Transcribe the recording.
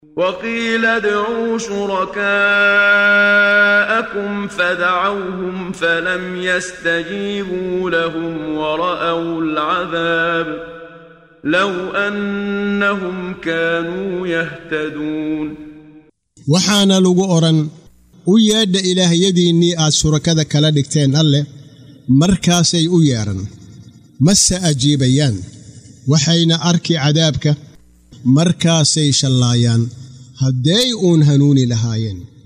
وقيل ادعوا شركاءكم فدعوهم فلم يستجيبوا لهم ورأوا العذاب لو أنهم كانوا يهتدون وحانا لغو أوران وياد إلهيديني آد شركada kala dhigteen alle markaasay u yeeran mase ajiibayaan waxayna arki cadaabka markaasay shallaayaan hadday uun hanuuni lahaayeen